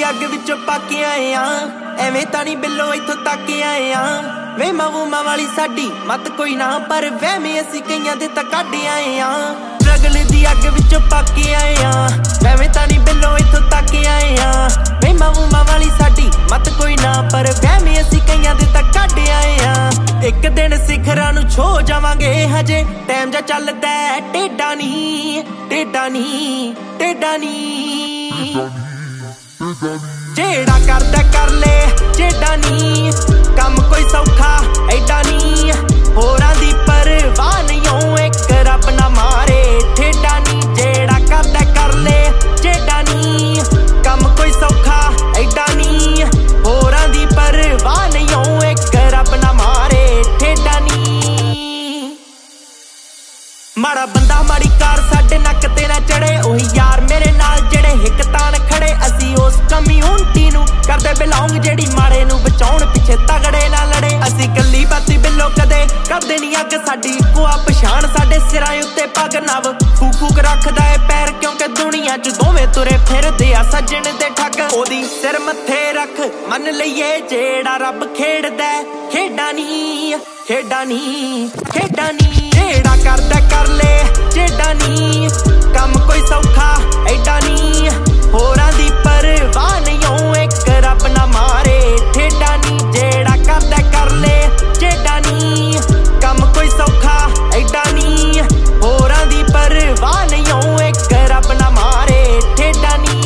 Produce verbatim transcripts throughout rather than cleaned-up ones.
अग विचों पाके आए आ, एवें तां नी बिल्लो इथों तक आए आ। वेमा वूमा वाली साडी मत कोई ना, पर वहमे असीं कईयां दे तां कढ आए आ। स्ट्रगल दी अग विचों पाके आए आ, एवें तां नी बिल्लो इथों तक आए आ। वेमा वूमा वाली साडी मत कोई ना, पर वहमे असीं कईयां दे तां कढ आए आ। एक दिन सिखरां नूं छो जावांगे, हजे टाइम जा चलदा टेढ़ा नी, टेढ़ा नी, टेढ़ा नी। जेड़ा करदा कर ले जेड़ा नी, कम कोई सौखा एडा नी। होरां दी परवाह नहीं एक रब ना मारे ठेडा नी। जेड़ा करदा कर ले जेड़ा नी, कम कोई सौखा एडा नी। होरां दी परवाह नहीं एक रब ना मारे ठेडा नी। माड़ा बंदा माड़ी कार साडे नक ते ना चढ़े, ओही यार मेरे नाल जेड़े हिक तान खड़े। असी उस कम्यूनिटी नू करदे बिलोंग, जेड़ी माड़े नू बचाउण पिछे तगड़े ना लड़े। असी कल्ली बाती बिल्लो कदे करदे नी अग, साडी इक्को आ पछाण। साडे सिरां उत्ते पग नव फूक फूक रखदा ए पैर, क्योंकि दुनिया च दोवें तुरे फिरदे आ सज्जण ते ठग। ओदी सिर मत्थे रख मन लईए, जेड़ा रब खेड़दा खेडा नी, खेडा नी, खेडा नी। जेड़ा करदा कर ले जेड़ा नी, कम कोई सौखा एडा नी। होरां दी परवाह नहीं एक रब ना मारे ठेडा नी। जेड़ा करदा कर ले जेड़ा नी, कम कोई सौखा एडा नी। होरां दी परवाह नहीं एक रब ना मारे ठेडा नी,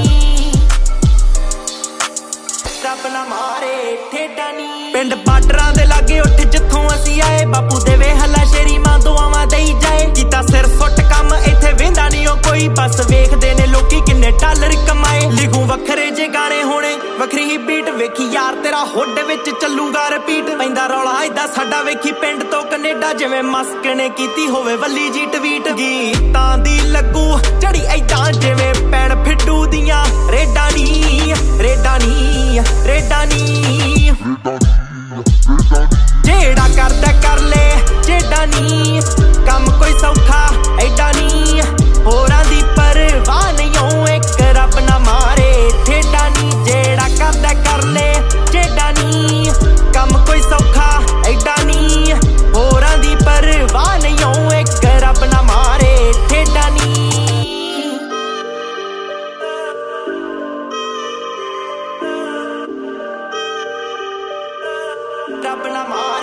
रब ना मारे ठेडा नी। पिंड बाडरां दे लागे उठ जिथों असी आए, बापू देवे हला शेरी मां दुआवां देई जाए। कीता सिर सुट कम इत्थे वेंदा नी ओ कोई, बस वेखदे ने लोकी किन्ने डॉलर कमाए। लिखूं वखरे जे गाने होणे वखरी ही बीट, वेखी यार तेरा हुड विच चलूगा रिपीट। पैंदा रौला इदा साडा वेखी पिंड तो कनेडा, जिवें मस्क ने कीती होवे वल्ली जी ट्वीट। गीतां दी लगू चढ़ी ऐदां जिवें पैण फिड्डू दियां रेडां नी, रेडां नी, रेडां नी। जेड़ा करदा कर ले जेड़ा नी, कम कोई सौखा एडा नी। होरां दी परवाह नहीं एक रब ना मारे ठेडा नी। जेड़ा करदा कर ले जेड़ा नी, कम कोई सौखा एडा नी। होरां दी परवाह नहीं एक रब ना मारे ठेडा नी। रब ना मारे